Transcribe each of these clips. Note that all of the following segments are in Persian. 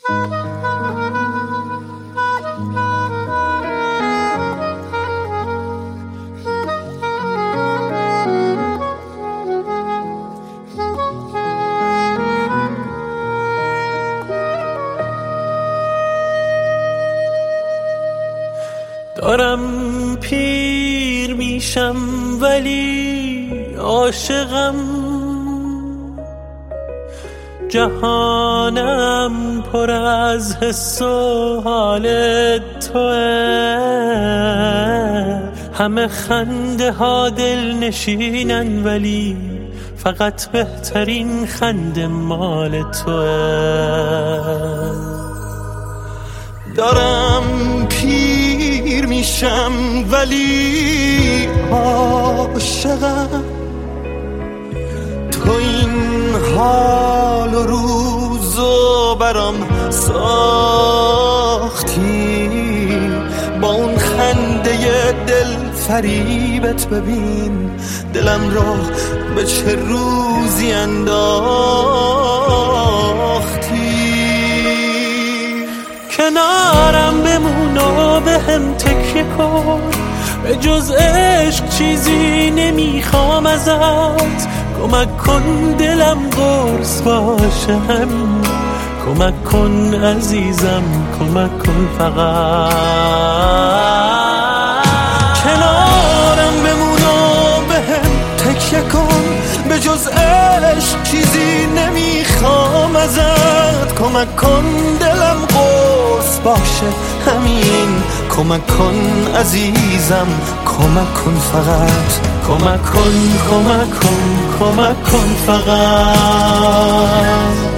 دارم پیر میشم ولی عاشقم، جهانم پر از حس و حال توه، همه خنده ها دل نشینن ولی فقط بهترین خنده مال توه. دارم پیر میشم ولی عاشقم، تو این حال و روزو برام ساختی، با اون خنده دل فریبت ببین دلم را به چه روزی انداختی. کنارم بمون و به هم تکیه کن، به جز عشق چیزی نمیخوام ازت. کمک کن دلم قرص باشه همین، کمک کن عزیزم، کمک کن فقط. کنارم بمون و به هم تکیه کن، به جز عشق چیزی نمیخوام ازت. کمک کن دلم قرص باشه همین، کمک کن عزیزم، کمک کن فقط. کمک کن، کمک کن، کمک کن فقط.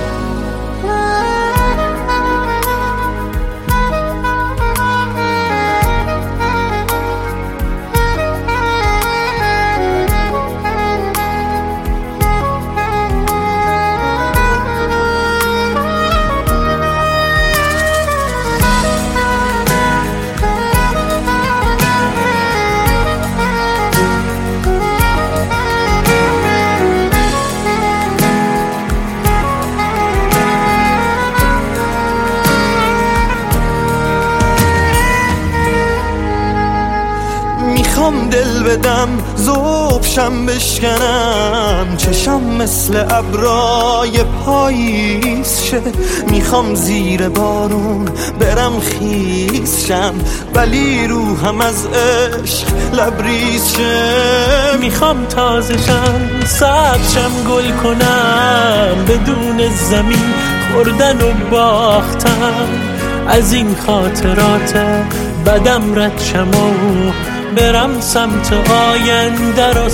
میخوام دل بدم ذوبشم بشکنم، چشم مثل ابرای پاییز شه. میخوام زیر بارون برم خیس شم، ولی روحم از عشق لبریز شه. میخوام تازشم سبزشم گل کنم، بدون زمین خوردن و باختم. از این خاطرات بدم رد شم و برم سمت آینده رو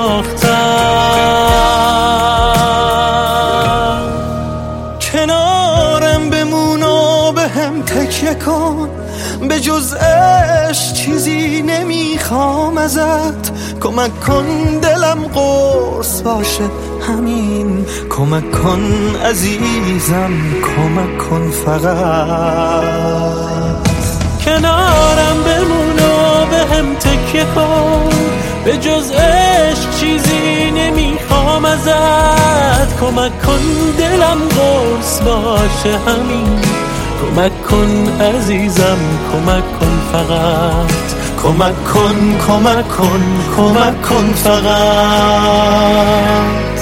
ساختم. کنارم بمون و به هم تکیه کن، به جز عشق چیزی نمیخوام ازت. کمک کن دلم قرص باشه همین، کمک کن عزیزم، کمک کن فقط. کنارم بمون و به هم تکیه کن، به جز عشق چیزی نمیخوام ازت. کمک کن دلم قرص باشه همین، کمک کن عزیزم، کمک کن فقط. کمک کن، کمک کن، کمک کن فقط.